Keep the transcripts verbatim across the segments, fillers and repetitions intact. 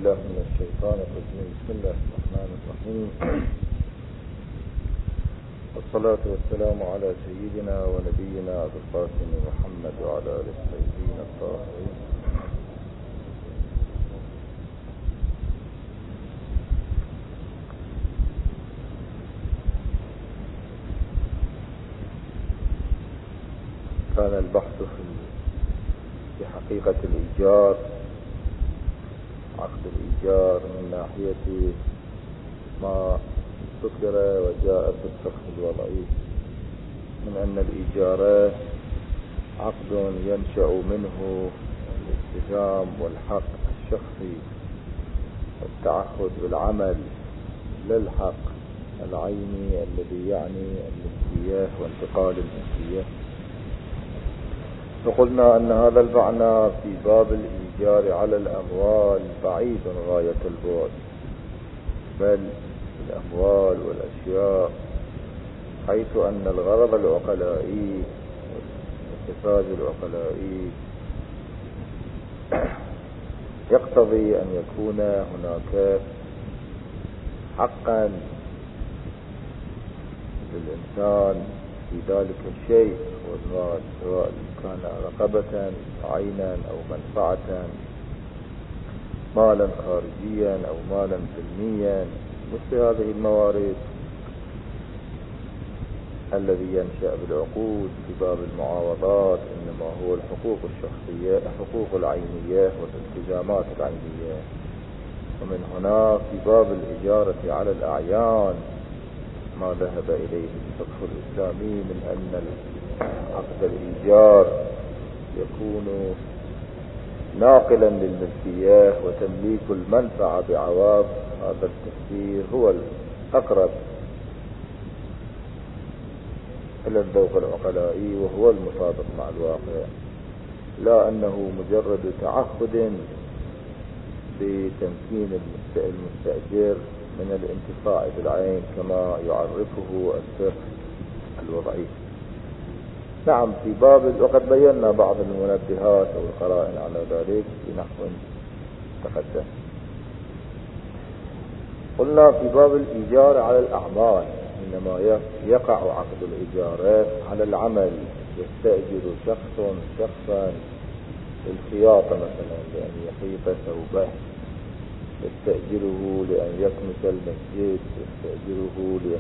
بالله من الشيطان الرجيم. بسم الله الرحمن الرحيم. والصلاة والسلام على سيدنا ونبينا أبي القاسم محمد وعلى آله الطيبين الطاهرين. كان البحث في حقيقة الإيجار، عقد الإيجار من ناحية ما ذكر وجاء في الفقه الوضعي من أن الإيجار عقد ينشأ منه الالتزام والحق الشخصي والتعهد بالعمل، لا الحق العيني الذي يعني الملكية وانتقال الملكية. فقلنا أن هذا المعنى في باب الإيجار على الأموال بعيد غاية البعد، بل الأموال والأشياء، حيث أن الغرض العقلائي والاتخاذ العقلائي يقتضي أن يكون هناك حقا للإنسان في ذلك الشيء والمال، سواء كان رقبة عينا أو منفعة، مالا خارجيا أو مالا ذميا. مثل هذه الموارد الذي ينشأ بالعقود في باب المعاوضات إنما هو الحقوق الشخصية، الحقوق العينية والالتزامات العينية. ومن هنا في باب الإجارة على الأعيان ما ذهب إليه الفقه الإسلامي من أن عقد الإيجار يكون ناقلا للملكية وتمليك المنفعة بعوض. هذا التفسير هو الأقرب إلى الذوق العقلائي وهو المطابق مع الواقع، لا أنه مجرد تعهد بتمكين المستأجر من الانتفاع بالعين كما يعرفه الفقه الوضعي. نعم، في باب وقد بينا بعض المنبهات أو القرائن على ذلك في نحو تقدم. قلنا في باب الإيجار على الأعمال إنما يقع عقد الإيجار على العمل. يستأجر شخص شخصا للخياطة مثلا لأن يخيط ثوبه، يستأجره لأن يكنس المسجد، يستأجره لأن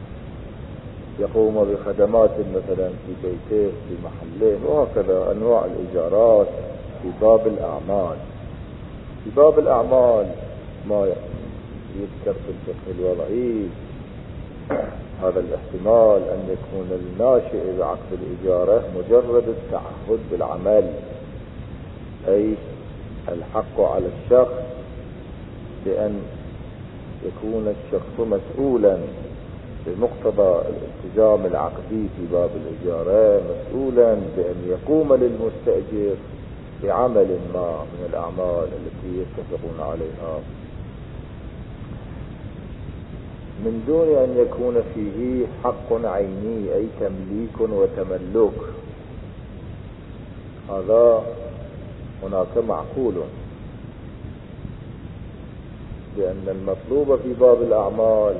يقوم بخدمات مثلا في بيته في محله، وهكذا أنواع الإيجارات في باب الأعمال. في باب الأعمال ما يذكر في الفقه الوضعي هذا الاحتمال أن يكون الناشئ بعقد الإجارة مجرد التعهد بالعمل، أي الحق على الشخص بأن يكون الشخص مسؤولا بمقتضى الالتزام العقدي في باب الإجارة، مسؤولا بأن يقوم للمستأجر بعمل ما من الأعمال التي يتفقون عليها من دون أن يكون فيه حق عيني أي تمليك وتملك. هذا هناك معقول، لأن المطلوب في باب الأعمال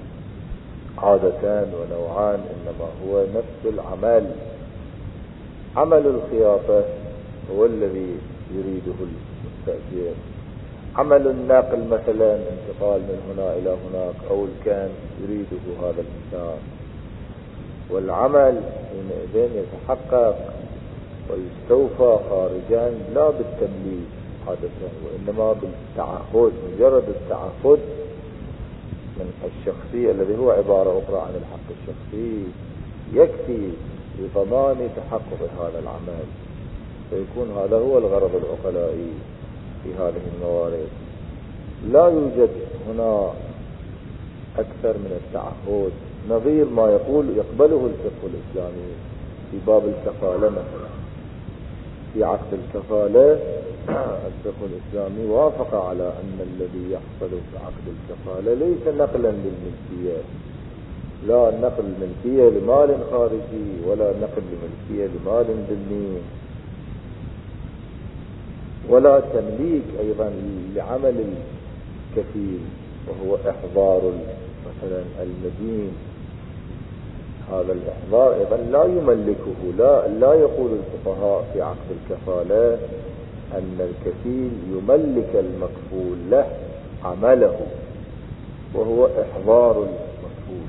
عادة ونوعان، إنما هو نفس العمل. عمل الخياطة هو الذي يريده المستأجر، عمل النقل مثلا انتقال من هنا إلى هناك أو الكان يريده هذا الإنسان، والعمل حينئذ يتحقق ويستوفى خارجا لا بالتمليك عادة وإنما بالتعهد، مجرد التعهد من الشخصي الذي هو عبارة أخرى عن الحق الشخصي يكفي لضمان تحقق هذا العمل، فيكون هذا هو الغرض العقلائي في هذه الموارد. لا يوجد هنا أكثر من التعهد، نظير ما يقول يقبله الفقه الإسلامي في باب الكفالة مثلا. في عقد الكفالة الفقه الإسلامي وافق على أن الذي يحصل في عقد الكفالة ليس نقلا للملكية، لا نقل الملكية لمال خارجي ولا نقل الملكية لمال ذمي، ولا تمليك أيضا لعمل الكفيل، وهو إحضار مثلا المدين. هذا الإحضار أيضا لا يملكه، لا, لا يقول الفقهاء في عقد الكفالة أن الكفيل يملك المكفول له عمله، وهو إحضار المكفول،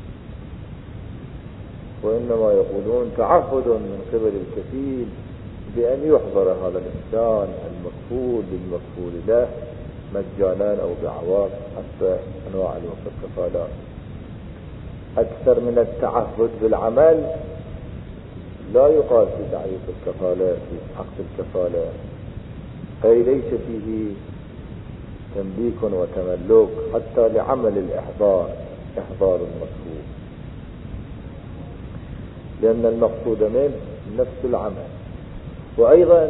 وإنما يقولون تعهد من قبل الكفيل بأن يحضر هذا الإنسان المكفول للمكفول له مجانا أو بعوض حتى أنواع الكفالات. أكثر من التعهد بالعمل لا يقال في تعريف الكفالة في عقد الكفالة، أي ليس فيه تمليك وتملك حتى لعمل الإحضار، إحضار المكفول، لأن المقصود منه نفس العمل. وأيضا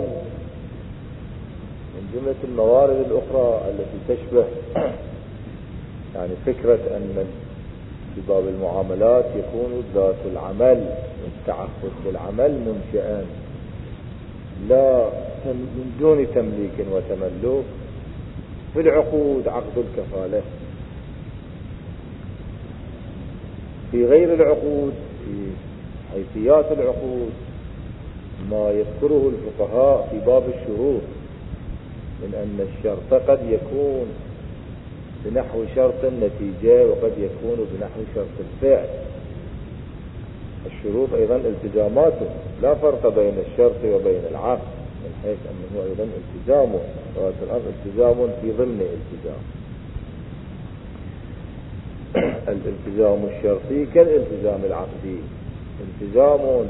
من جملة الموارد الأخرى التي تشبه يعني فكرة أن في باب المعاملات يكون ذات العمل والتعهد بالعمل منشئا لا من دون تمليك وتملك في العقود، عقد الكفالة. في غير العقود، في حيثيات العقود، ما يذكره الفقهاء في باب الشروط من أن الشرط قد يكون بنحو شرط النتيجة وقد يكون بنحو شرط الفعل. الشروط أيضا التزاماته، لا فرق بين الشرط وبين العقد من حيث أنه أيضا التزامه، والأمر التزام في ضمن التزام. الالتزام الشرطي كالالتزام العقدي، التزام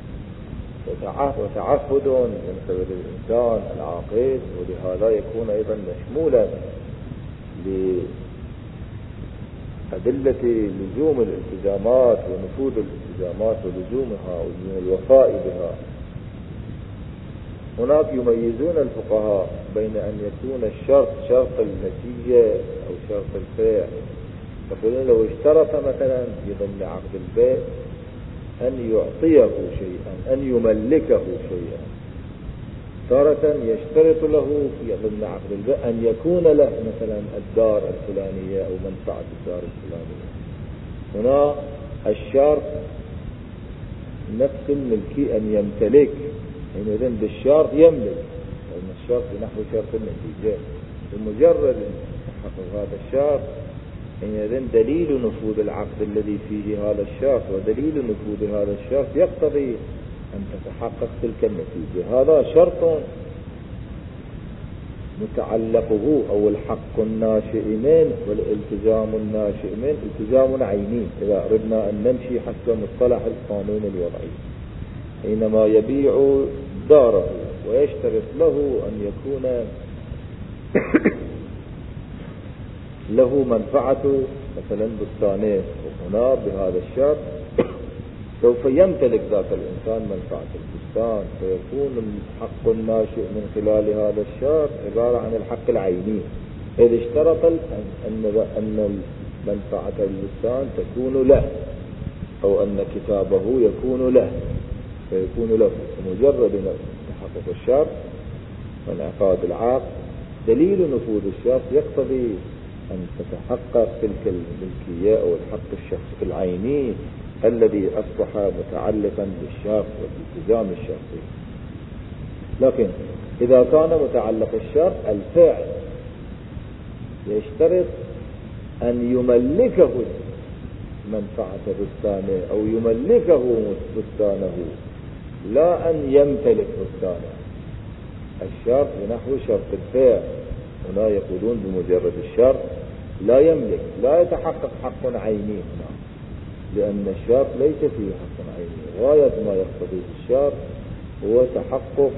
وتعهد من قبل الإنسان العاقد، ولهذا يكون أيضا مشمولا لأدلة لزوم الالتزامات ونفوذ الالتزامات ولزومها ولزوم الوفاء بها. هناك يميزون الفقهاء بين أن يكون الشرط شرط النتيجة أو شرط الفعل، يقولون لو اشترط مثلا في ضمن عقد البيع أن يعطيه شيئا، أن يملكه شيئا، تارة يشترط له في ضمن عقد البيع أن يكون له مثلا الدار الفلانية أو منفعة الدار الفلانية. هنا الشرط نفس الملكي أن يمتلك، حينئذ بالشرط يملك، لأن الشرط نحو شرط النتيجة. بمجرد تحقق هذا الشرط حينئذ دليل نفوذ العقد الذي فيه هذا الشرط ودليل نفوذ هذا الشرط يقتضي أن تتحقق تلك النتيجة. هذا شرط متعلقه أو الحق الناشئ منه والالتزام الناشئ منه التزام عيني، إذا أردنا أن نمشي حسب مصطلح القانون الوضعي. حينما يبيع داره ويشترط له أن يكون له منفعة مثلا بستانه، وهنا بهذا الشرط سوف يمتلك ذاك الإنسان منفعة البستان، فيكون الحق الناشئ من خلال هذا الشرط عبارة عن الحق العيني، إذ اشترط أن أن منفعة البستان تكون له أو أن كتابه يكون له، فيكون له. مجرد تحقق الشرط وانعقاد العقد دليل نفوذ الشرط يقتضي أن تتحقق تلك الملكية أو الحق الشخصي العيني الذي أصبح متعلقا بالشرط والالتزام الشخصي. لكن إذا كان متعلق الشرط الفعل يشترط أن يملكه منفعة بستانه أو يملكه بستانه، لا أن يمتلك بستانه. الشرط نحو شرط الفعل، هنا يقولون بمجرد الشرط لا يملك، لا يتحقق حق عيني هنا، لأن الشرط ليس فيه حق عيني. غاية ما يقتضيه الشرط هو تحقق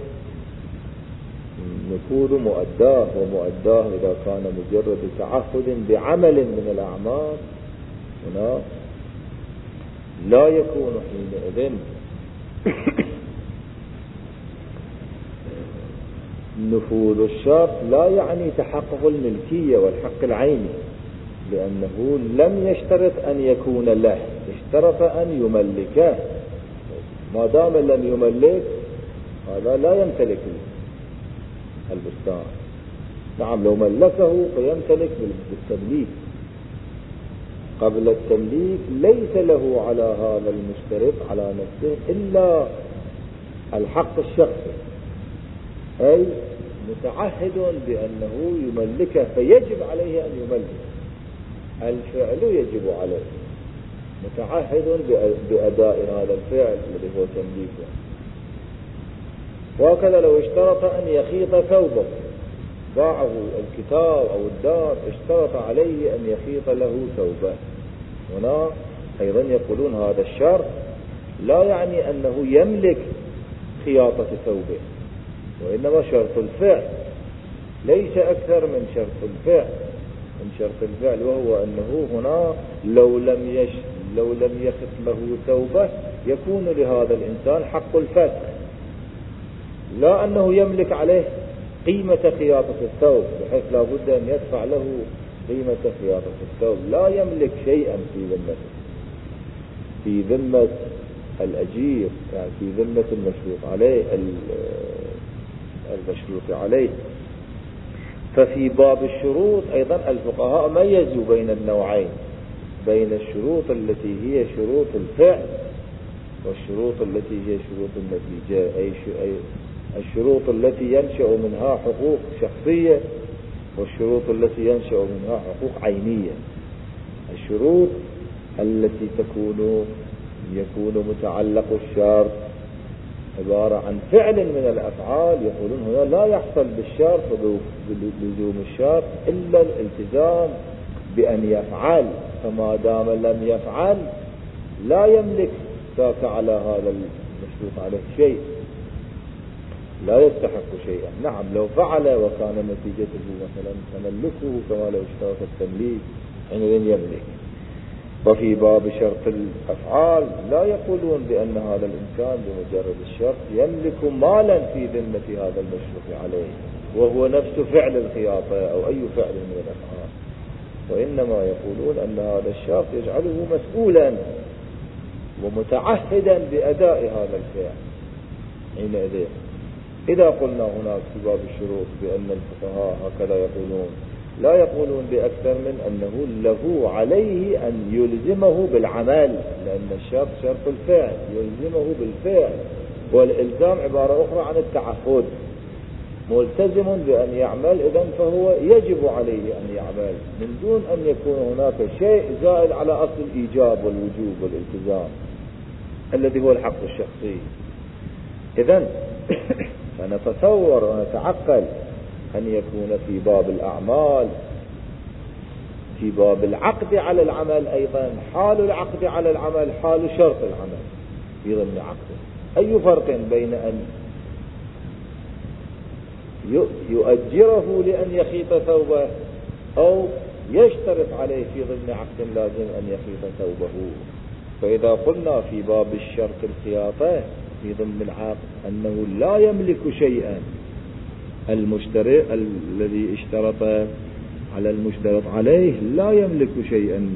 نفوذ مؤداه، ومؤداه إذا كان مجرد تعهد بعمل من الأعمال هنا لا يكون حينئذ نفوذ الشرط لا يعني تحقق الملكية والحق العيني، لأنه لم يشترط أن يكون له، اشترط أن يملكه. ما دام لم يملك هذا لا يمتلك البستان. نعم لو ملكه فيمتلك بالتمليك، قبل التمليك ليس له على هذا المشترط على نفسه إلا الحق الشخصي، أي متعهد بأنه يملكه فيجب عليه أن يملك، الفعل يجب عليه، متعهد بأداء هذا الفعل الذي هو تمليكه. وهكذا لو اشترط أن يخيط ثوبه، باعه الكتاب أو الدار، اشترط عليه أن يخيط له ثوبه، هنا أيضا يقولون هذا الشرط لا يعني أنه يملك خياطة ثوبه، وإنما شرط الفعل، ليس أكثر من شرط الفعل، من شرط الفعل، وهو أنه هنا لو لم يش لو لم يخط له ثوبه يكون لهذا الإنسان حق الفتح، لا أنه يملك عليه قيمة خياطة الثوب بحيث لا بد أن يدفع له قيمة خياطة الثوب، لا يملك شيئا في ذمته، في ذمة الأجير، يعني في ذمة المشروط عليه المشروط عليه. ففي باب الشروط أيضا الفقهاء ميزوا بين النوعين، بين الشروط التي هي شروط الفعل والشروط التي هي شروط النتيجة، أي الشروط التي ينشأ منها حقوق شخصية والشروط التي ينشأ منها حقوق عينية. الشروط التي تكون يكون متعلق الشرط عبارة عن فعل من الأفعال، يقولون هنا لا يحصل بالشرط بلزوم الشرط إلا الالتزام بأن يفعل، فما دام لم يفعل لا يملك ذاك على هذا المشروط عليه شيء، لا يستحق شيئا. نعم لو فعل وكان نتيجته مثلا تملكه كما لو اشترط التمليك حينئذ يملك. وفي باب شرط الأفعال لا يقولون بأن هذا الإنسان بمجرد الشرط يملك مالا في ذمة هذا المشروط عليه وهو نفس فعل الخياطة أو أي فعل من الأفعال، وإنما يقولون أن هذا الشرط يجعله مسؤولا ومتعهدا بأداء هذا الفعل. حينئذ إذا قلنا هناك في باب الشروط بأن الفقهاء هكذا يقولون، لا يقولون بأكثر من أنه له عليه أن يلزمه بالعمل، لأن الشرط شرط الفعل يلزمه بالفعل، والإلزام عبارة أخرى عن التعهد، ملتزم بأن يعمل، إذن فهو يجب عليه أن يعمل من دون أن يكون هناك شيء زائد على أصل الإيجاب والوجوب والالتزام الذي هو الحق الشخصي. إذن فنتصور ونتعقل أن يكون في باب الأعمال في باب العقد على العمل أيضا حال العقد على العمل حال شرط العمل في ضمن عقده. أي فرق بين أن يؤجره لأن يخيط ثوبه أو يشترط عليه في ضمن عقد لازم أن يخيط ثوبه؟ فإذا قلنا في باب الشرط الخياطة في ضمن العقد أنه لا يملك شيئا المشتري الذي اشترط على المشترط عليه لا يملك شيئا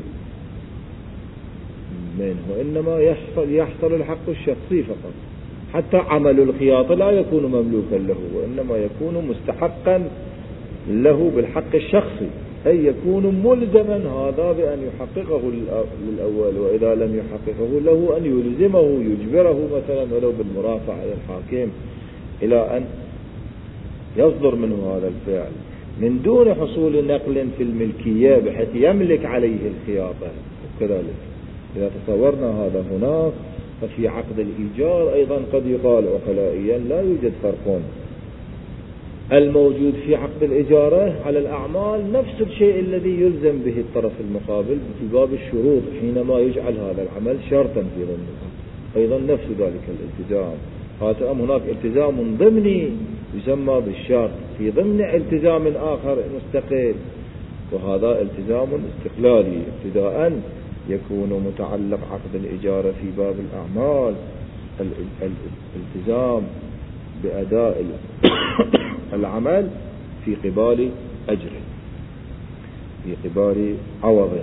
منه، وإنما يحصل, يحصل الحق الشخصي فقط. حتى عمل الخياطة لا يكون مملوكا له، وإنما يكون مستحقا له بالحق الشخصي، أي يكون ملزما هذا بأن يحققه للأول، وإذا لم يحققه له أن يلزمه يجبره مثلا ولو بالمرافعة إلى الحاكم إلى أن يصدر منه هذا الفعل من دون حصول نقل في الملكية بحيث يملك عليه الخياطة. وكذلك إذا تصورنا هذا هناك، ففي عقد الإيجار أيضا قد يقال عقلائيا لا يوجد فرق. الموجود في عقد الإجارة على الأعمال نفس الشيء الذي يلزم به الطرف المقابل في باب الشروط حينما يجعل هذا العمل شرطا في ضمنه، أيضا نفس ذلك الالتزام. هاتم هناك التزام ضمني يسمى بالشرط في ضمن التزام آخر مستقل، وهذا التزام استقلالي. ابتداء يكون متعلق عقد الإجارة في باب الأعمال الالتزام بأداء العمل في قبال أجره في قبال عوضه.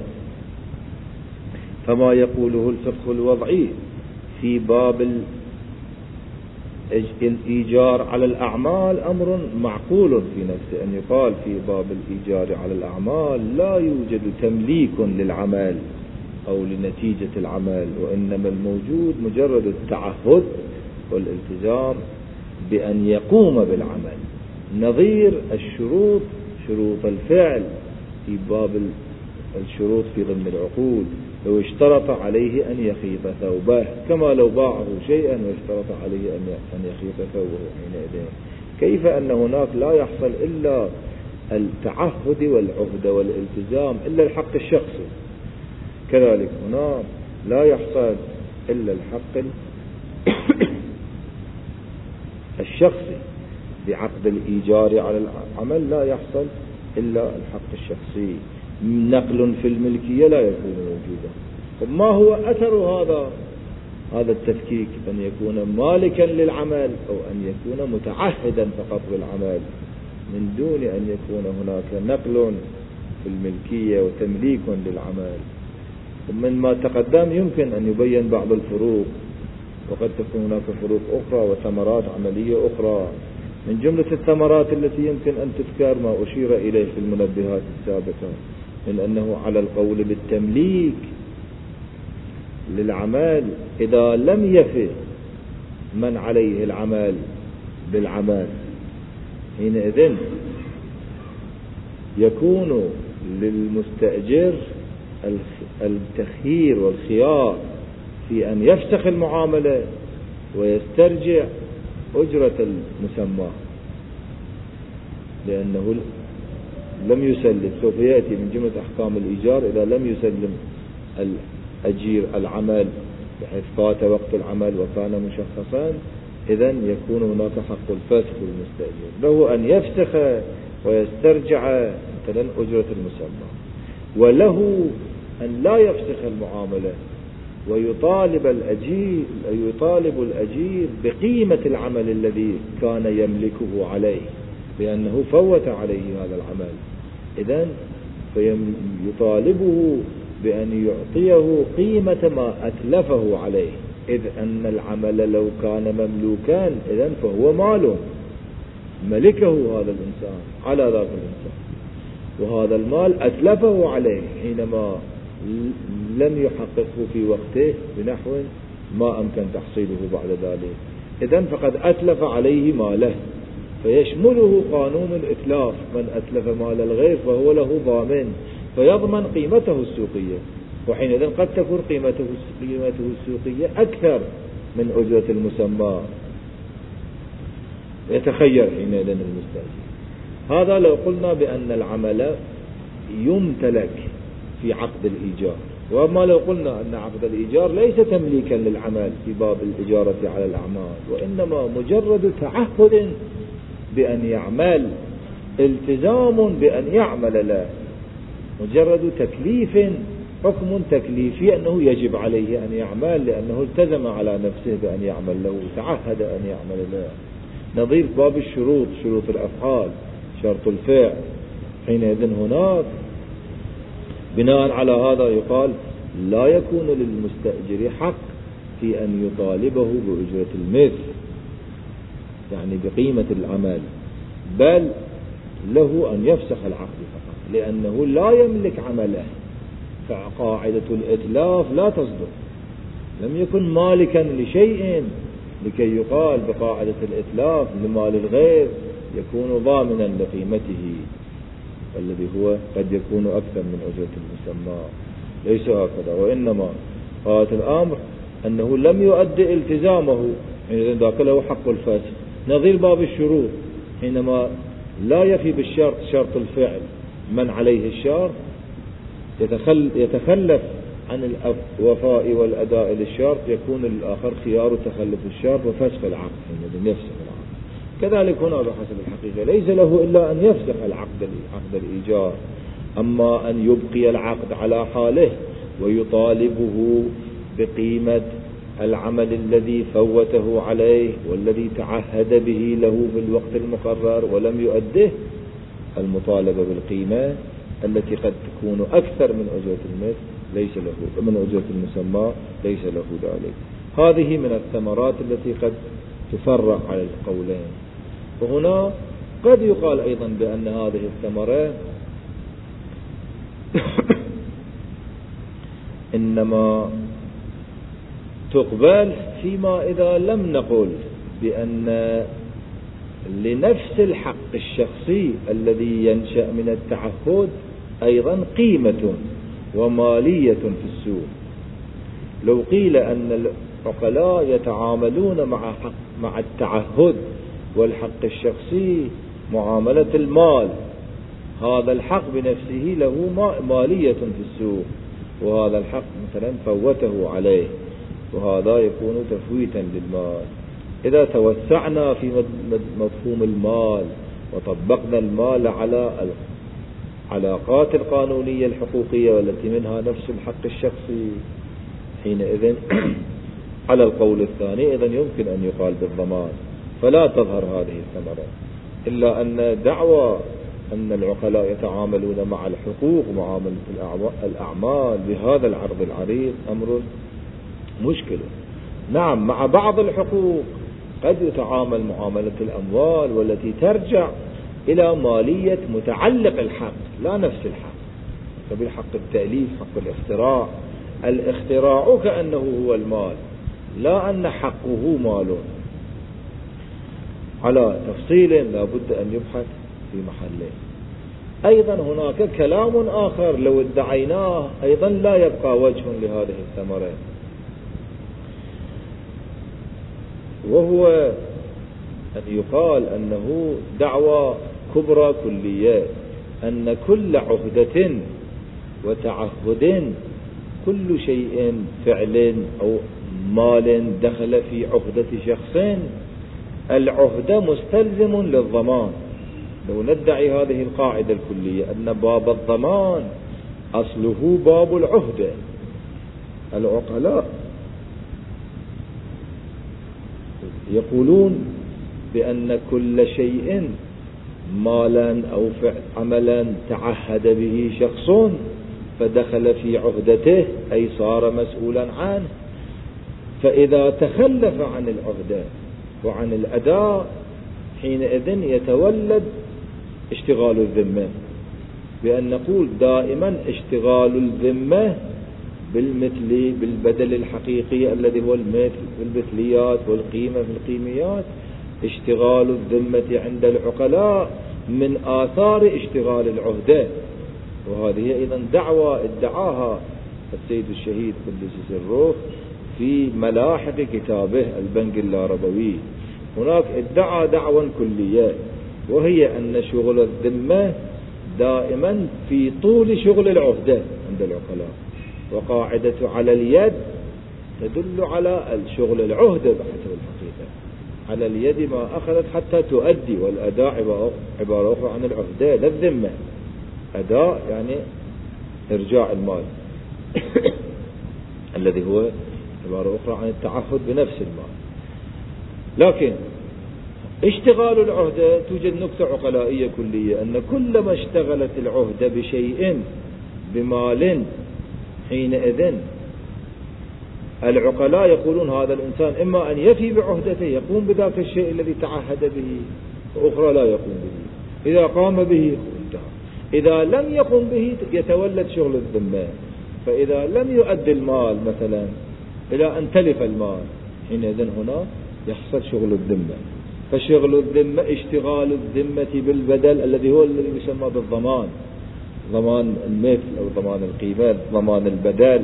فما يقوله الفقه الوضعي في باب الإيجار على الأعمال أمر معقول في نفسه، أن يقال في باب الإيجار على الأعمال لا يوجد تمليك للعمل أو لنتيجة العمل، وإنما الموجود مجرد التعهد والالتزام بأن يقوم بالعمل، نظير الشروط شروط الفعل في باب الشروط في ضمن العقود. لو اشترط عليه أن يخيط ثوبه، كما لو باعه شيئا واشترط عليه أن يخيط ثوبه، حينئذ كيف أن هناك لا يحصل إلا التعهد والعهد والالتزام إلا الحق الشخصي، كذلك هنا لا يحصل إلا الحق الشخصي بعقد الإيجار على العمل، لا يحصل إلا الحق الشخصي. نقل في الملكية لا يكون موجودا. ما هو أثر هذا هذا التفكيك؟ أن يكون مالكا للعمل أو أن يكون متعهدا فقط بالعمل من دون أن يكون هناك نقل في الملكية وتمليك للعمل. ومن ما تقدم يمكن أن يبين بعض الفروق، وقد تكون هناك فروق أخرى وثمرات عملية أخرى. من جملة الثمرات التي يمكن أن تذكر ما أشير إليه في المنبهات السابقة، من أنه على القول بالتمليك للعمل إذا لم يفي من عليه العمل بالعمل، حينئذ يكون للمستأجر التخيير والخيار في أن يفسخ المعاملة ويسترجع أجرة المسمى، لأنه لم يسلم. سوف يأتي من جملة أحكام الإيجار إذا لم يسلم الأجير العمل بحيث فات وقت العمل وكان مشخصا، إذن يكون هناك حق الفسخ للمستأجر، له أن يفسخ ويسترجع مثلا أجرة المسمى، وله أن لا يفسخ المعاملة ويطالب الأجير يطالب الأجير بقيمة العمل الذي كان يملكه عليه، لأنه فوت عليه هذا العمل. إذن فيطالبه بأن يعطيه قيمة ما أتلفه عليه، إذ أن العمل لو كان مملوكا إذن فهو مال ملكه هذا الإنسان على ذاك الإنسان، وهذا المال أتلفه عليه حينما لم يحققه في وقته بنحو ما أمكن تحصيله بعد ذلك، إذن فقد أتلف عليه ماله، فيشمله قانون الإتلاف، من أتلف مال الغير فهو له ضامن فيضمن قيمته السوقية، وحينئذ قد تكون قيمته قيمته السوقية أكثر من أجرة المسمى، يتخير حينئذ المستأجر. هذا لو قلنا بأن العمل يمتلك في عقد الإيجار. وما لو قلنا أن عقد الإيجار ليس تمليكا للعمل في باب الإجارة على الأعمال، وإنما مجرد تعهد بأن يعمل، التزام بأن يعمل له، مجرد تكليف، حكم تكليفي أنه يجب عليه أن يعمل لأنه التزم على نفسه بأن يعمل له، تعهد أن يعمل له. نظير باب الشروط، شروط الأفعال، شرط الفعل، حينئذ هناك بناء على هذا يقال لا يكون للمستأجر حق في أن يطالبه بأجرة المثل، يعني بقيمة العمل، بل له أن يفسخ العقد فقط، لأنه لا يملك عمله، فقاعدة الإتلاف لا تصدق. لم يكن مالكا لشيء لكي يقال بقاعدة الإتلاف لمال الغير يكون ضامنا لقيمته، الذي هو قد يكون أكثر من أجرة المسمى. ليس هكذا، وإنما قاعدة الأمر أنه لم يؤدي التزامه، حينئذ ذاك له حق الفسخ. نظير باب الشروط، حينما لا يفي بالشرط شرط الفعل من عليه الشرط يتخلف عن الوفاء والأداء للشرط، يكون للآخر خيار تخلف الشرط وفسخ العقد، حينئذ يفسخ العقد. كذلك هنا بحسب الحقيقة ليس له إلا أن يفسخ العقد عقد الإيجار، أما أن يبقي العقد على حاله ويطالبه بقيمة العمل الذي فوته عليه والذي تعهد به له في الوقت المقرر ولم يؤده، المطالبة بالقيمة التي قد تكون أكثر من أجرة المثل ليس له، من أجرة المسمى ليس له ذلك. هذه من الثمرات التي قد تفرع على القولين. وهنا قد يقال أيضا بأن هذه الثمرة إنما تقبل فيما إذا لم نقل بأن لنفس الحق الشخصي الذي ينشأ من التعهد أيضا قيمة ومالية في السوق. لو قيل أن العقلاء يتعاملون مع حق مع التعهد والحق الشخصي معاملة المال، هذا الحق بنفسه له مالية في السوق، وهذا الحق مثلا فوته عليه، وهذا يكون تفويتا للمال. إذا توسعنا في مفهوم المال وطبقنا المال على العلاقات القانونية الحقوقية والتي منها نفس الحق الشخصي، حينئذ على القول الثاني إذن يمكن أن يقال بالضمان، فلا تظهر هذه الثمرة. إلا أن دعوى أن العقلاء يتعاملون مع الحقوق معاملة الأعمال بهذا العرض العريض أمر مشكل. نعم، مع بعض الحقوق قد يتعامل معاملة الأموال والتي ترجع إلى مالية متعلق الحق لا نفس الحق، سبيل حق التأليف، حق الاختراع. الاختراع كأنه هو المال، لا أن حقه مال. على تفصيل لا بد أن يبحث في محله. أيضا هناك كلام آخر لو ادعيناه أيضا لا يبقى وجه لهذه الثمرة، وهو أن يقال أنه دعوة كبرى كلية، أن كل عهدة وتعهد، كل شيء فعل أو مال دخل في عهدة شخص، العهدة مستلزم للضمان. لو ندعي هذه القاعدة الكلية أن باب الضمان أصله باب العهدة، العقلاء يقولون بأن كل شيء مالا أو عملا تعهد به شخص فدخل في عهدته أي صار مسؤولا عنه، فإذا تخلف عن العهدة وعن الأداء حينئذ يتولد اشتغال الذمة، بأن نقول دائما اشتغال الذمة بالمثل بالبدل الحقيقي الذي هو المثل بالمثليات والقيمة في القيميات. اشتغال الذمة عند العقلاء من آثار اشتغال العهدة، وهذه أيضا دعوة ادعاها السيد الشهيد قدس سره في ملاحق كتابه البنك اللاربوي. هناك ادعى دعوة كلية، وهي أن شغل الذمة دائما في طول شغل العهدة عند العقلاء، وقاعدة على اليد تدل على الشغل العهدة بحسب الحقيقة. على اليد ما أخذت حتى تؤدي، والأداء عبارة أخرى عن العهدة لا الذمة. أداء يعني إرجاع المال الذي هو عبارة أخرى عن التعهد بنفس المال. لكن اشتغال العهدة توجد نكتة عقلائية كلية، أن كلما اشتغلت العهدة بشيء بمال حينئذ العقلاء يقولون هذا الإنسان إما أن يفي بعهدته يقوم بذاك الشيء الذي تعهد به، وأخرى لا يقوم به. إذا قام به انتهى، إذا لم يقم به يتولد شغل الذمة. فإذا لم يؤدي المال مثلا إلى أن تلف المال حينئذ هنا يحصل شغل الذمة. فشغل الذمة اشتغال الذمة بالبدل الذي هو الذي يسمى بالضمان، ضمان المثل أو ضمان القيمة، ضمان البدل.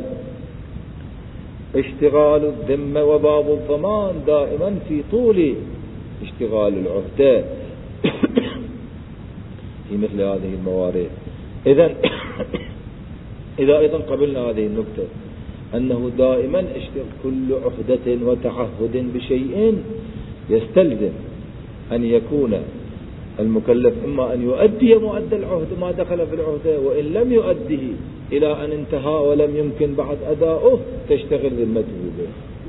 اشتغال الذمة وباب الضمان دائما في طول اشتغال العهدة في مثل هذه الموارد. إذن إذا أيضا قبلنا هذه النكتة أنه دائما كل عهدة وتعهد بشيء يستلزم أن يكون المكلف إما أن يؤدي مؤدى العهد ما دخل في العهدة، وإن لم يؤديه إلى أن انتهى ولم يمكن بعد أداؤه تشتغل ذمته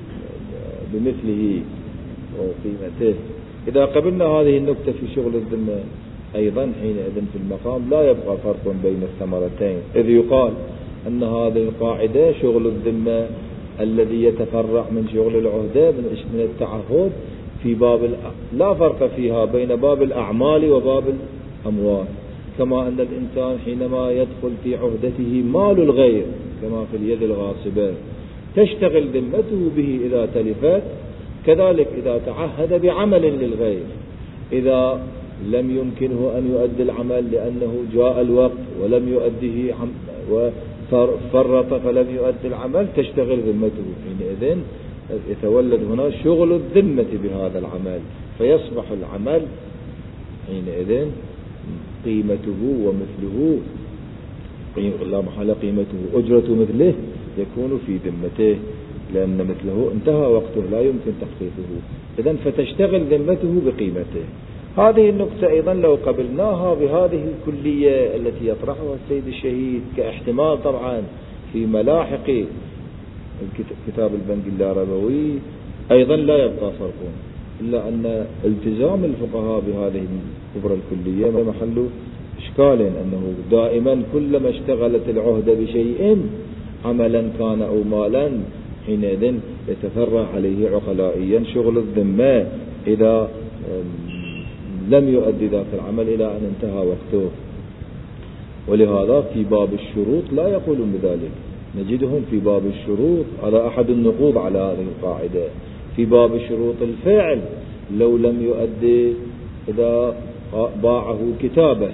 بمثله وقيمته. إذا قبلنا هذه النكتة في شغل الذمة أيضا حينئذ في المقام لا يبقى فرق بين الثمرتين، إذ يقال أن هذه القاعدة شغل الذمة الذي يتفرع من شغل العهدة من التعهد في باب لا فرق فيها بين باب الأعمال وباب الأموال، كما أن الإنسان حينما يدخل في عهدته مال الغير كما في اليد الغاصبة تشتغل ذمته به إذا تلفت، كذلك إذا تعهد بعمل للغير إذا لم يمكنه أن يؤدي العمل لأنه جاء الوقت ولم يؤديه وفرط فلم يؤدي العمل تشتغل ذمته، حينئذ يتولد هنا شغل الذمة بهذا العمل، فيصبح العمل حينئذ قيمته ومثله لا محالة قيمته أجرة مثله يكون في ذمته، لأن مثله انتهى وقته لا يمكن تخفيفه، إذن فتشتغل ذمته بقيمته. هذه النقطة أيضا لو قبلناها بهذه الكلية التي يطرحها السيد الشهيد كاحتمال طبعا في ملاحق كتاب البنك اللاربوي أيضا لا يبقى فرق، إلا أن التزام الفقهاء بهذه الكبرى الكلية محل إشكال، أنه دائما كلما اشتغلت العهدة بشيء عملا كان أو مالا حينئذ يتفرع عليه عقلائيا شغل الذمة إذا لم يؤدي ذاك العمل إلى أن انتهى وقته. ولهذا في باب الشروط لا يقولون بذلك، نجدهم في باب الشروط هذا أحد النقوض على هذه القاعدة، في باب شروط الفعل لو لم يؤدي إذا باعه كتابه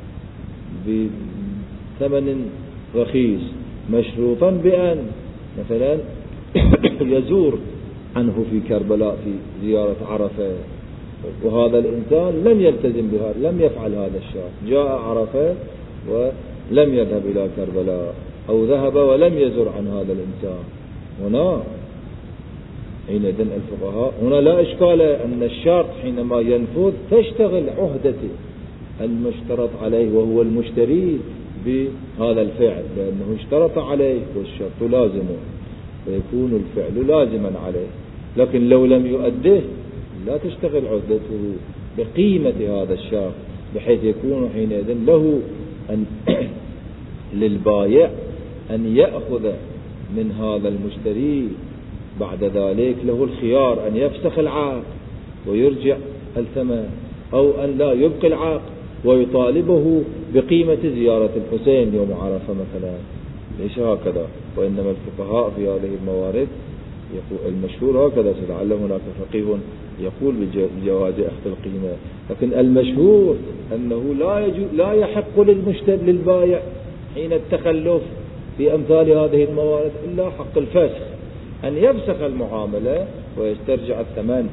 بثمن رخيص مشروطا بأن مثلا يزور عنه في كربلاء في زيارة عرفة، وهذا الإنسان لم يلتزم بهذا لم يفعل هذا الشرط، جاء عرفة ولم يذهب إلى كربلاء أو ذهب ولم يزور عن هذا الإنسان، هنا حينئذ الفقهاء هنا لا إشكال أن الشرط حينما ينفذ تشتغل عهدته المشترط عليه وهو المشتري بهذا الفعل، لأنه اشترط عليه والشرط لازم فيكون الفعل لازما عليه، لكن لو لم يؤديه لا تشتغل عهدته بقيمة هذا الشرط، بحيث يكون حينئذ له أن للبايع أن يأخذ من هذا المشتري بعد ذلك له الخيار أن يفسخ العقد ويرجع الثمن، أو أن لا يبقي العقد ويطالبه بقيمة زيارة الحسين يوم عرفة مثلا، ليس هكذا، وإنما الفقهاء في هذه الموارد يقول المشهور هكذا، لعل هناك فقيه يقول بجواز أخذ القيمة، لكن المشهور أنه لا يجوز لا يحق للمشتري للبائع حين التخلف في أمثال هذه الموارد إلا حق الفسخ، أن يفسخ المعاملة ويسترجع الثمن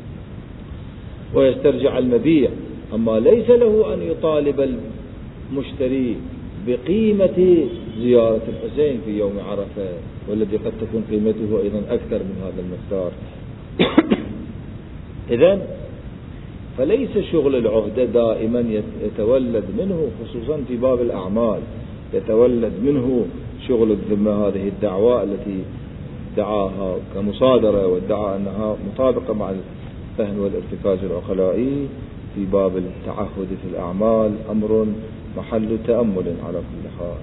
ويسترجع المبيع، أما ليس له أن يطالب المشتري بقيمة زيارة الحسين في يوم عرفة، والذي قد تكون قيمته أيضا أكثر من هذا المقدار. إذن فليس شغل العهدة دائما يتولد منه، خصوصا في باب الأعمال يتولد منه شغل الذمة، هذه الدعوة التي دعاها كمصادرة وادعى أنها مطابقة مع الفهم والارتكاز العقلائي في باب التعهد في الأعمال أمر محل تأمل على كل حال.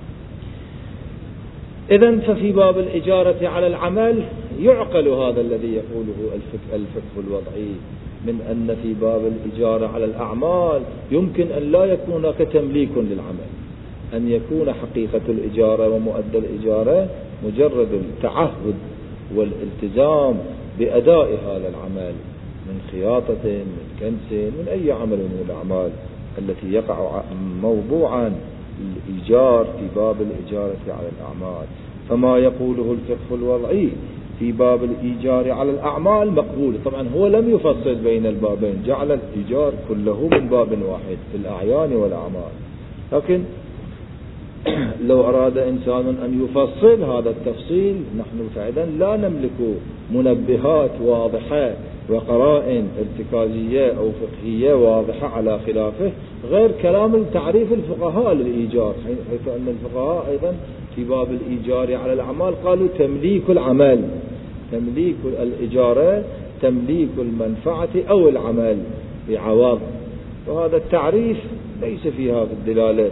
إذن ففي باب الإجارة على العمل يعقل هذا الذي يقوله الفقه الوضعي من أن في باب الإجارة على الأعمال يمكن أن لا يكون كتمليك للعمل، أن يكون حقيقة الإجارة ومؤدى الإجارة مجرد التعهد والالتزام بأداء هذا العمل من خياطة من كنس من أي عمل من الأعمال التي يقع موضوعا الإيجار في باب الإجارة على الأعمال. فما يقوله الفقه الوضعي في باب الإيجار على الأعمال مقبول، طبعا هو لم يفصل بين البابين، جعل الإيجار كله من باب واحد في الأعيان والأعمال، لكن لو أراد إنسان أن يفصل هذا التفصيل نحن فعلا لا نملك منبهات واضحة وقرائن ارتكازية أو فقهية واضحة على خلافه غير كلام التعريف الفقهاء للإيجار، حيث أن الفقهاء أيضا في باب الإيجار على الأعمال قالوا تمليك العمل، تمليك الإجارة تمليك المنفعة أو العمل بعوض، وهذا التعريف ليس فيها في الدلالة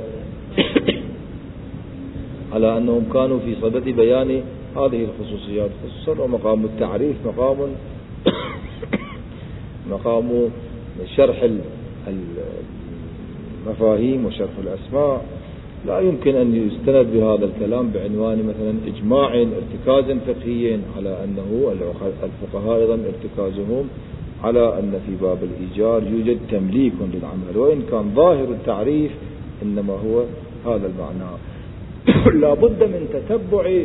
على أنهم كانوا في صدد بيان هذه الخصوصيات، خصوصا ومقام التعريف مقام مقام شرح المفاهيم وشرح الأسماء لا يمكن أن يستند بهذا الكلام بعنوان مثلا إجماع ارتكاز فقهي على أنه الفقهاء أيضا ارتكازهم على أن في باب الإيجار يوجد تمليك للعمل، وإن كان ظاهر التعريف إنما هو هذا المعنى. لا بد من تتبع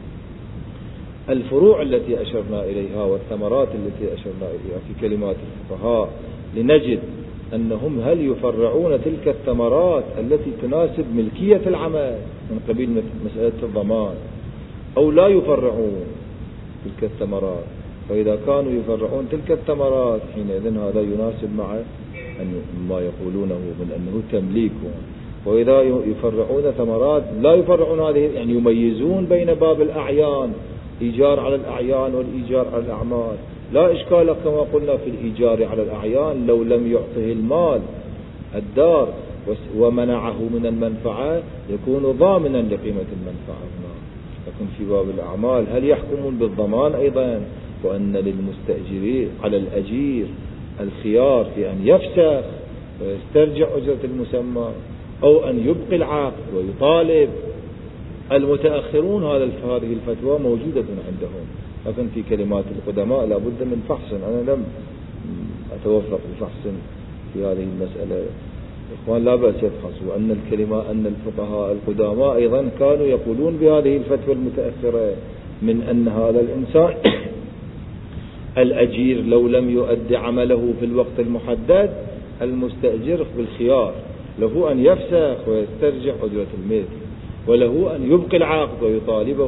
الفروع التي أشرنا إليها والثمرات التي أشرنا إليها في كلمات الفقهاء لنجد أنهم هل يفرعون تلك الثمرات التي تناسب ملكية العمل من قبيل مسألة الضمان أو لا يفرعون تلك الثمرات. فإذا كانوا يفرعون تلك الثمرات حينئذ هذا يناسب مع ما يقولونه من أنه تمليك. وإذا يفرعون ثمرات لا يفرعون هذه يعني يميزون بين باب الأعيان إيجار على الأعيان والإيجار على الأعمال. لا إشكال كما قلنا في الإيجار على الأعيان لو لم يعطه المال الدار ومنعه من المنفعة يكون ضامنا لقيمة المنفعة هنا. لكن في باب الأعمال هل يحكمون بالضمان أيضا وأن للمستأجرين على الأجير الخيار في أن يفسخ ويسترجع أجرة المسمى أو أن يبقي العقد ويطالب المتأخرون؟ هذا هذه الفتوى موجودة عندهم، لكن في كلمات القدماء لا بد من فحص. أنا لم أتوفق بفحص في هذه المسألة. إخوان لا بأس يفحصوا أن الكلمة أن الفقهاء القدماء أيضا كانوا يقولون بهذه الفتوى المتأخرة من أن هذا الإنسان الأجير لو لم يؤدي عمله في الوقت المحدد المستأجر بالخيار له أن يفسخ ويسترجع أجرة المثل، وله أن يبقي العقد ويطالبه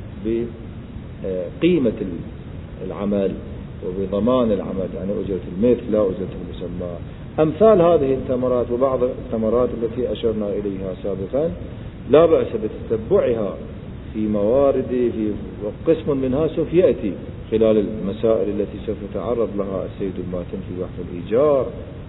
بقيمة العمل وبضمان العمل يعني أجرة المثل لا أجرة المسمى. أمثال هذه الثمرات وبعض الثمرات التي أشرنا إليها سابقا لا بأس بتتبعها في موارد في وقسم منها سوف يأتي خلال المسائل التي سوف يتعرض لها السيد الماتن في بحث الإيجار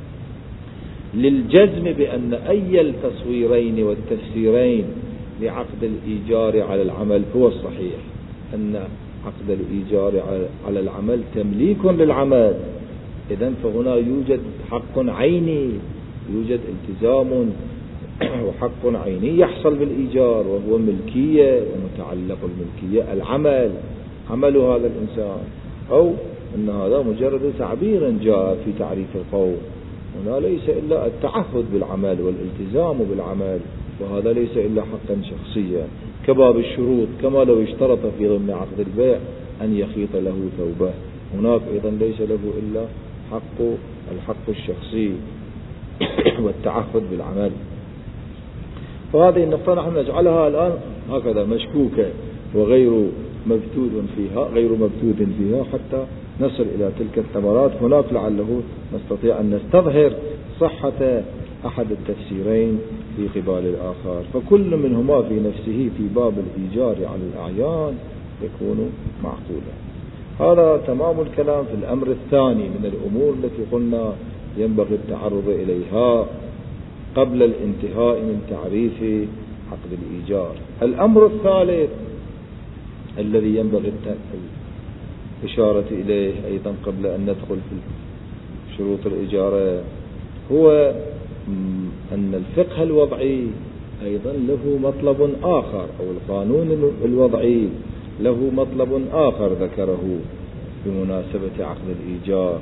للجزم بأن أي التصويرين والتفسيرين لعقد الإيجار على العمل هو الصحيح، أن عقد الإيجار على العمل تمليك للعمل. إذن فهنا يوجد حق عيني، يوجد التزام وحق عيني يحصل بالإيجار وهو ملكية ومتعلق الملكية العمل عمل هذا الإنسان، أو أن هذا مجرد تعبير جاء في تعريف القوم. هنا ليس إلا التعهد بالعمل والالتزام بالعمل، وهذا ليس إلا حقا شخصيا كباب الشروط. كما لو اشترط في ضمن عقد البيع أن يخيط له ثوبه، هناك أيضا ليس له إلا حق الحق الشخصي والتعهد بالعمل. فهذه النقطة نحن نجعلها الآن هكذا مشكوكة وغير مبتود فيها غير مبتود فيها حتى نصل إلى تلك الثمرات. هناك لعله نستطيع أن نستظهر صحة أحد التفسيرين في قبال الآخر، فكل منهما في نفسه في باب الإيجار على الأعيان يكون معقولا. هذا تمام الكلام في الأمر الثاني من الأمور التي قلنا ينبغي التعرض إليها قبل الانتهاء من تعريف عقد الإيجار. الأمر الثالث الذي ينبغي الإشارة إليه أيضا قبل أن ندخل في شروط الإجارة هو أن الفقه الوضعي أيضا له مطلب آخر، أو القانون الوضعي له مطلب آخر ذكره بمناسبة عقد الإيجار،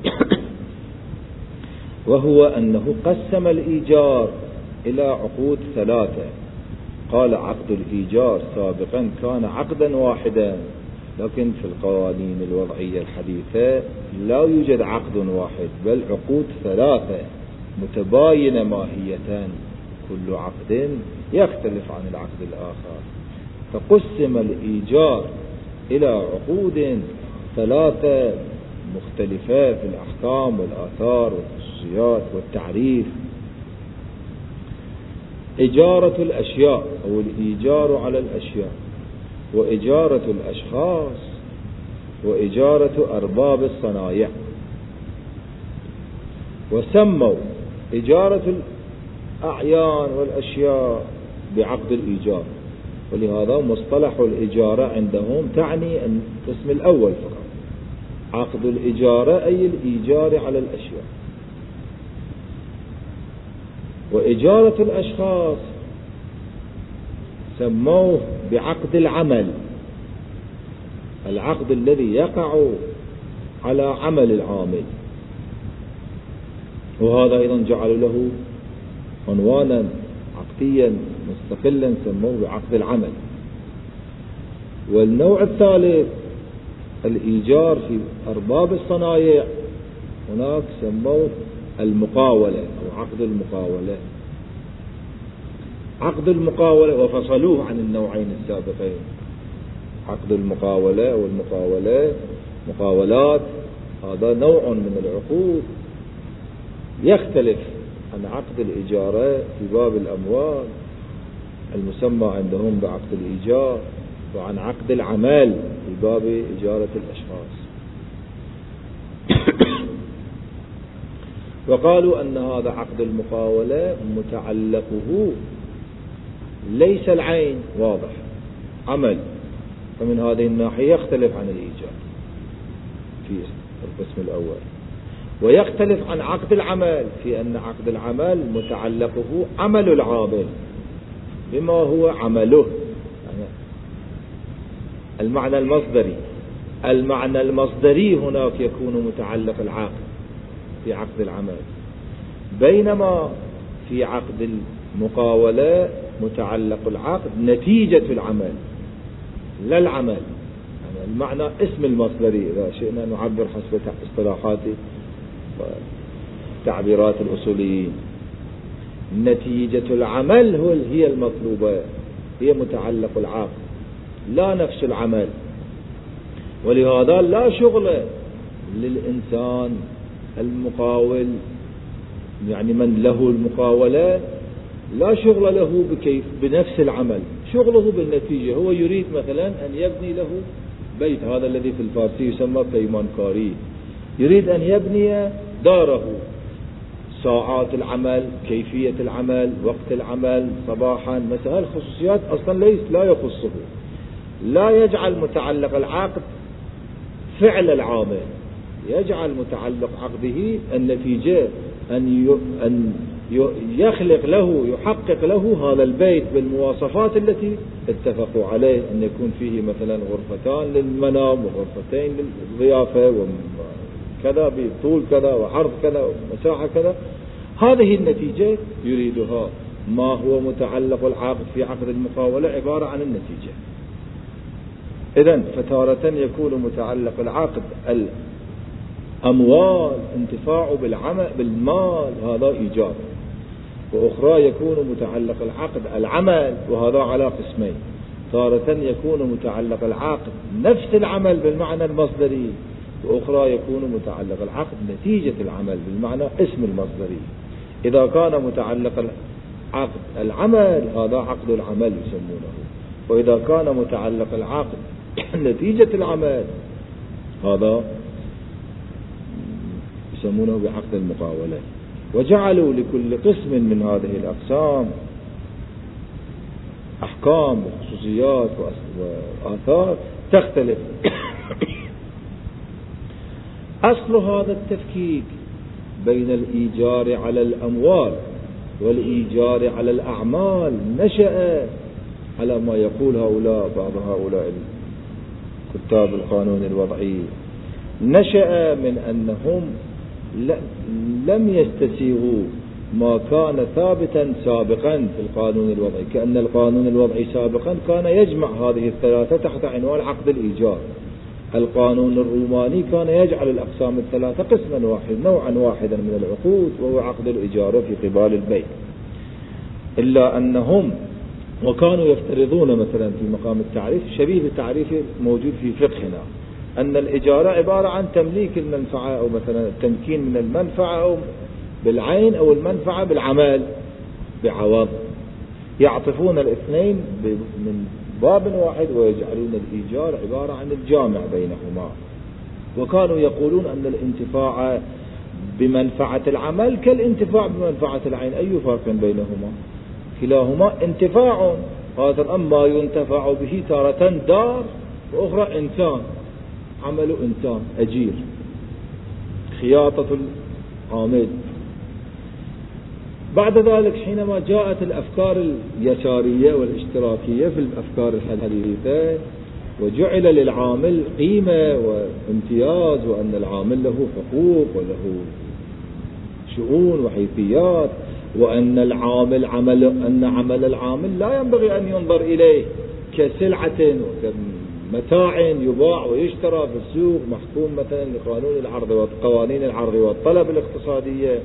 وهو أنه قسم الإيجار إلى عقود ثلاثة. قال عقد الإيجار سابقا كان عقدا واحدا، لكن في القوانين الوضعية الحديثة لا يوجد عقد واحد بل عقود ثلاثة متباينة ماهية، كل عقد يختلف عن العقد الآخر. فقسم الإيجار إلى عقود ثلاثة مختلفة في الأحكام والآثار والخصوصيات والتعريف. إجارة الأشياء أو الإيجار على الأشياء، وإجارة الأشخاص، وإجارة أرباب الصنايع. وسموا إجارة الأعيان والأشياء بعقد الإيجار، ولهذا مصطلح الإجارة عندهم تعني القسم الأول فقط، عقد الإجارة أي الإيجار على الأشياء. وإجارة الأشخاص سموه بعقد العمل، العقد الذي يقع على عمل العامل، وهذا أيضا جعلوا له عنوانا عقديا مستقلا سموه بعقد العمل. والنوع الثالث الإيجار في أرباب الصنايع، هناك سموه المقاولة أو عقد المقاولة. عقد المقاولة وفصلوه عن النوعين السابقين، عقد المقاولة والمقاولة مقاولات، هذا نوع من العقود يختلف عن عقد الإجارة في باب الأموال المسمى عندهم بعقد الإيجار، وعن عقد العمل في باب إجارة الأشخاص. وقالوا أن هذا عقد المقاولة متعلقه ليس العين واضح، عمل، فمن هذه الناحية يختلف عن الإيجار في القسم الأول. ويختلف عن عقد العمل في أن عقد العمل متعلقه عمل العامل بما هو عمله، يعني المعنى المصدري. المعنى المصدري هناك يكون متعلق العقد في عقد العمل، بينما في عقد المقاولة متعلق العقد نتيجة العمل لا العمل، يعني المعنى اسم المصدري إذا شئنا نعبر حسب اصطلاحات تعبيرات الأصوليين. نتيجة العمل هو هي المطلوبة، هي متعلق العقد لا نفس العمل. ولهذا لا شغل للإنسان المقاول، يعني من له المقاولة لا شغل له بكيف بنفس العمل، شغله بالنتيجة. هو يريد مثلا أن يبني له بيت، هذا الذي في الفارسي يسمى بيمانكاري، يريد أن يبني داره، ساعات العمل، كيفية العمل، وقت العمل، صباحا مساء، الخصوصيات أصلا ليس لا يخصه. لا يجعل متعلق العقد فعل العامل، يجعل متعلق عقده النتيجة، أن أن يخلق له يحقق له هذا البيت بالمواصفات التي اتفقوا عليه، أن يكون فيه مثلا غرفتان للمنام وغرفتين للضيافة وكذا بطول كذا وعرض كذا ومساحة كذا. هذه النتيجة يريدها. ما هو متعلق العقد في عقد المقاولة عبارة عن النتيجة. إذن فتارة يكون متعلق العقد الأموال، انتفاع بالعمل بالمال، هذا إيجار. وأخرى يكون متعلق العقد العمل، وهذا على قسمين. تارة يكون متعلق العقد نفس العمل بالمعنى المصدري، وأخرى يكون متعلق العقد نتيجة العمل بالمعنى اسم المصدري. إذا كان متعلق العقد العمل هذا عقد العمل يسمونه، وإذا كان متعلق العقد نتيجة العمل هذا يسمونه بعقد المقاولة. وجعلوا لكل قسم من هذه الأقسام أحكام وخصوصيات وآثار تختلف. أصل هذا التفكيك بين الإيجار على الأموال والإيجار على الأعمال نشأ على ما يقول هؤلاء بعض هؤلاء كتاب القانون الوضعي، نشأ من أنهم لم يستسيغوا ما كان ثابتا سابقا في القانون الوضعي، كأن القانون الوضعي سابقا كان يجمع هذه الثلاثة تحت عنوان عقد الإيجار. القانون الروماني كان يجعل الأقسام الثلاثة قسما واحدا، نوعا واحدا من العقود، وهو عقد الإيجار في قبال البيت. إلا أنهم وكانوا يفترضون مثلا في مقام التعريف شبيه بالتعريف موجود في فقهنا، أن الإجارة عبارة عن تمليك المنفعة أو مثلا التمكين من المنفعة أو بالعين أو المنفعة بالعمل بعوض. يعطفون الاثنين من باب واحد ويجعلون الإيجار عبارة عن الجامع بينهما. وكانوا يقولون أن الانتفاع بمنفعة العمل كالانتفاع بمنفعة العين، أي فرق بينهما؟ كلاهما انتفاع. هذا الأمر ما ينتفع به تارة دار وأخرى إنسان، عمل إنسان أجير، خياطة العامل. بعد ذلك حينما جاءت الأفكار اليسارية والاشتراكية في الأفكار الحديثة وجعل للعامل قيمة وامتياز، وأن العامل له حقوق وله شؤون وحيثيات، وأن العامل عمل أن عمل العامل لا ينبغي أن ينظر إليه كسلعة وكمتاع يباع ويشترى في السوق محكوم مثلا لقانون العرض وقوانين العرض والطلب الاقتصادية.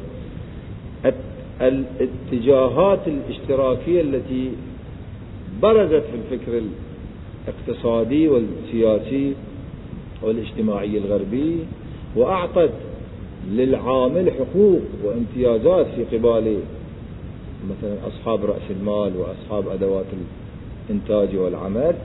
الاتجاهات الاشتراكية التي برزت في الفكر الاقتصادي والسياسي والاجتماعي الغربي وأعطت للعامل حقوق وامتيازات في قبال مثلا أصحاب رأس المال وأصحاب أدوات الإنتاج والعمل،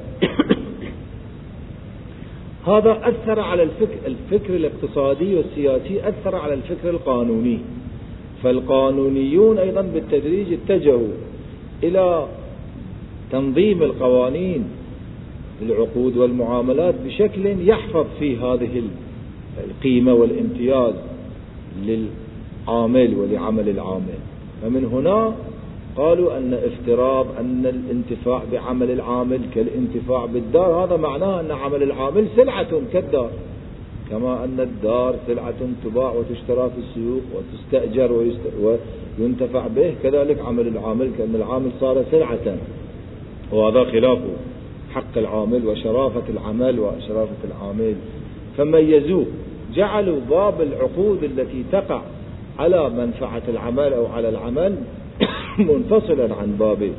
هذا أثر على الفكر, الفكر الاقتصادي والسياسي، أثر على الفكر القانوني. فالقانونيون أيضا بالتدريج اتجهوا إلى تنظيم القوانين العقود والمعاملات بشكل يحفظ فيه هذه القيمة والامتياز للعامل ولعمل العامل. ومن هنا قالوا أن افتراض أن الانتفاع بعمل العامل كالانتفاع بالدار، هذا معناه أن عمل العامل سلعة كالدار، كما أن الدار سلعة تباع وتشترى في السوق وتستأجر وينتفع به، كذلك عمل العامل كأن العامل صار سلعة، وهذا خلاف حق العامل وشرافة العمل وشرافة العامل. فميزوه، جعلوا باب العقود التي تقع على منفعة العمل أو على العمل منفصلا عن باب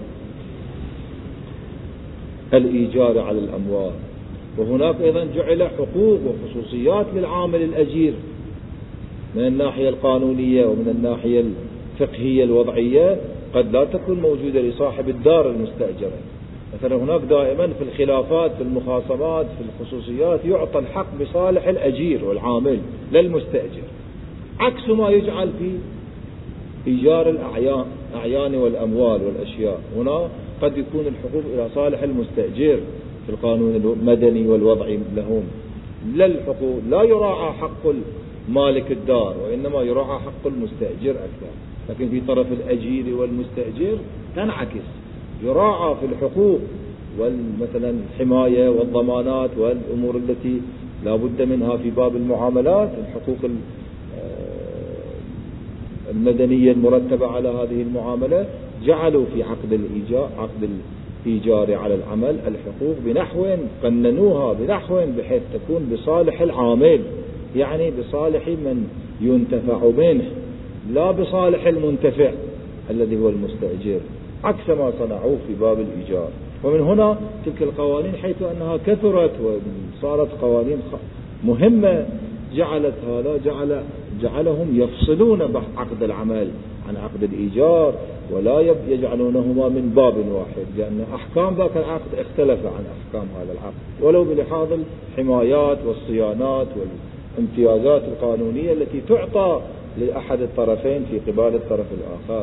الإيجار على الأموال. وهناك أيضا جعل حقوق وخصوصيات للعامل الأجير من الناحية القانونية ومن الناحية الفقهية الوضعية قد لا تكون موجودة لصاحب الدار المستأجرة. مثلا هناك دائما في الخلافات في المخاصمات في الخصوصيات يعطى الحق بصالح الأجير والعامل للمستأجر، عكس ما يجعل في إيجار الأعيان أعيان والأموال والأشياء. هنا قد يكون الحقوق إلى صالح المستأجر في القانون المدني والوضعي لهم، لا الحقوق لا يراعى حق مالك الدار وإنما يراعى حق المستأجر أكثر. لكن في طرف الأجير والمستأجر تنعكس، يراعى في الحقوق والمثلا الحماية والضمانات والأمور التي لا بد منها في باب المعاملات، الحقوق المدنية المرتبة على هذه المعاملة. جعلوا في عقد الإيجار عقد الإيجار على العمل الحقوق بنحو قننوها بنحو بحيث تكون بصالح العامل، يعني بصالح من ينتفع منه لا بصالح المنتفع الذي هو المستأجر، عكس ما صنعوه في باب الإيجار. ومن هنا تلك القوانين حيث أنها كثرت وصارت قوانين مهمة جعلت هذا جعل جعلهم يفصلون عقد العمل عن عقد الإيجار ولا يجعلونهما من باب واحد، لأن أحكام ذاك العقد اختلف عن أحكام هذا العقد ولو بلحاظ الحمايات والصيانات والامتيازات القانونية التي تعطى لأحد الطرفين في قبال الطرف الآخر.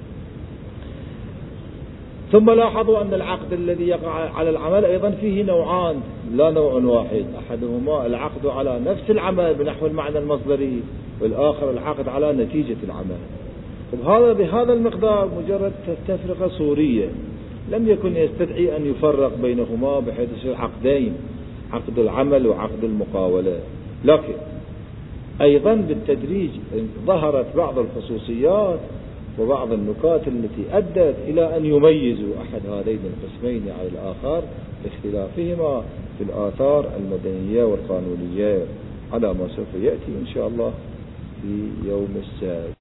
ثم لاحظوا أن العقد الذي يقع على العمل أيضا فيه نوعان لا نوع واحد، أحدهما العقد على نفس العمل بنحو المعنى المصدري، والآخر العقد على نتيجة العمل. وبهذا بهذا المقدار مجرد تفرقة صورية لم يكن يستدعي أن يفرق بينهما بحيث يصير عقدين، عقد العمل وعقد المقاولة. لكن أيضا بالتدريج ظهرت بعض الخصوصيات وبعض النكات التي أدت إلى أن يميزوا أحد هذين القسمين على الآخر باختلافهما في الآثار المدنية والقانونية، على ما سوف يأتي إن شاء الله في يوم السبت.